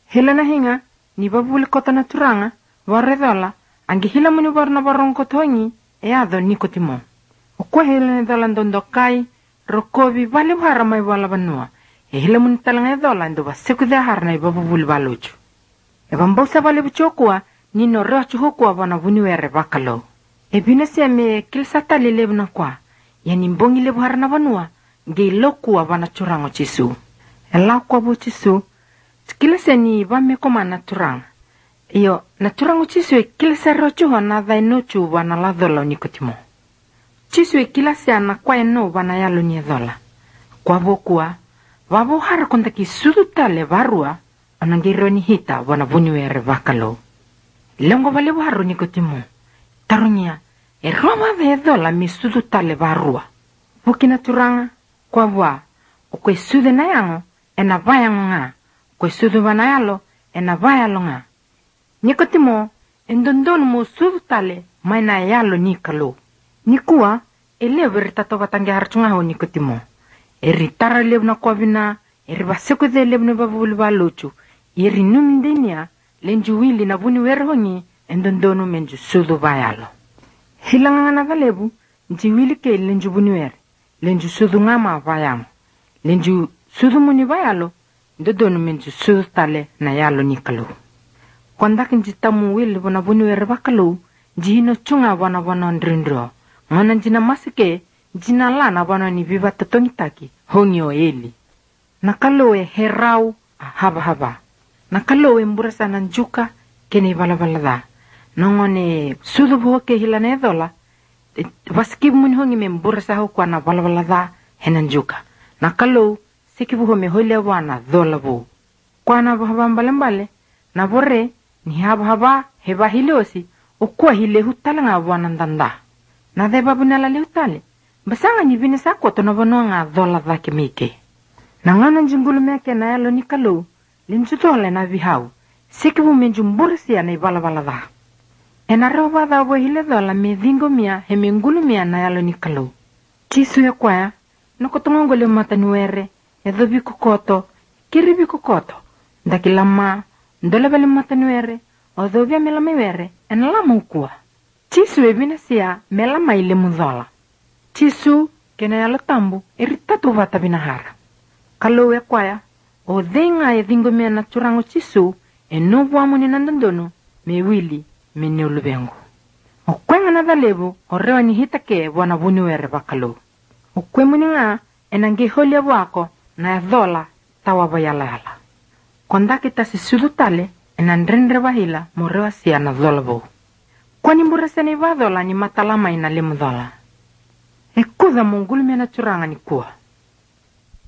Hila na hinga, ni babuli kota na turanga, warredola, angi hila muni warna warong kotongi, ado nikotimo. Okwa hila na dola ndondokai, rokobi vale wara mai wala banua, hila muni talanga dola ndo wasikuda harna ibabuli waluchu. Bambausa vale buchokwa, nino rochu hokwa wana vuniwere bakalo. Binase me kilsata lelebna kwa, yani mbongi lebu harna banua, nge lokwa wana churango chisu. Ela kwa bu chisu, kilase ni vame koma naturang. Iyo, naturango chisu kilase rochu hana dhai nochu wana la dola nikotimo. Chisu kilase ana kwa eno wana yalo nye dola. Kwa vokua, vavo hara kontaki sudutale varua, anangiro ni hita wana vuniwere bakalo. Lengo vale waru nikotimo. Tarunya, roma vedola mi sudutale varua. Vukina turanga, kwa vwa, okwe sude na yango, ena vayango nga. Kwe sudu vanayalo, ena vayalo nga. Nikotimo, endondonu mo sudutale, maina yalo nikalo. Nikua, elewe ritato vatange harchunga ho nikotimo. Ritara lebna kwa vina, vasekude lebna vavuli valochu. Iri numindenia, lenju wili na vuni werhongi, endondonu menju sudu vayalo. Hilangana valebu, nji wili ke lenju vuni wer, lenju sudu ngama vayamo. Lenju sudu muni vayalo, ndondonu menju sudu tale na yalo nikalo. Kwandak nji tamu wili wana vuni wer vakalo, nji hino chunga wana ndrindro. Ngana njina masike, njina lana wana ni viva totongitaki, hongi o eli. Nakalowe herau, haba. Nakalowe mburasa nanjuka, kene vala. Nongone sudu boke hilane dola, waskibu muni hongi me mburasa hokwa na vala henanjuka. Nakalowe, sikibu home hole wana dola bo. Kwa na haba mbale, na bore, ni haba, heba hileosi, okwa hile hutalanga wana ndanda. Na deba bunala le hutale, basanga nyibine sako tonobono nga dola dhake mike. Nangana njingulu meke na yalo nikalo, linjutole na vihau, sikibu menjumburisi ya na vala dha. Enaroba dha wahile dola medhingo mia hemengulu mia na yalo nikalo. Chisu ya kwaya, nakotongongole matanuere, edhobi kukoto, kiribi kukoto, ndakilama, ndolebele matanuere, odhobia melamewere, enalama ukua. Chisu ebina siya melama ile mudhola. Chisu kena yalo tambu, eritatu vata binahara. Kalau ya kwaya, o dhenga ya dhingo mea na churango chisu, enobu amuni nandondono, me wili, me neulubengu. O kwenga na dhalebu, o rewa ni hitake wana vuniwere bakalo. O kwe muni nga, enange holia wako, na ya dhola, tawa yala. Kondaki tasi sudu tale, enandrendre wahila, morewa siya na dhola bo. Kwani mburasani vadhola ni matalama ina limu dhola. Kuda mungulu mea na churanga ni kuwa.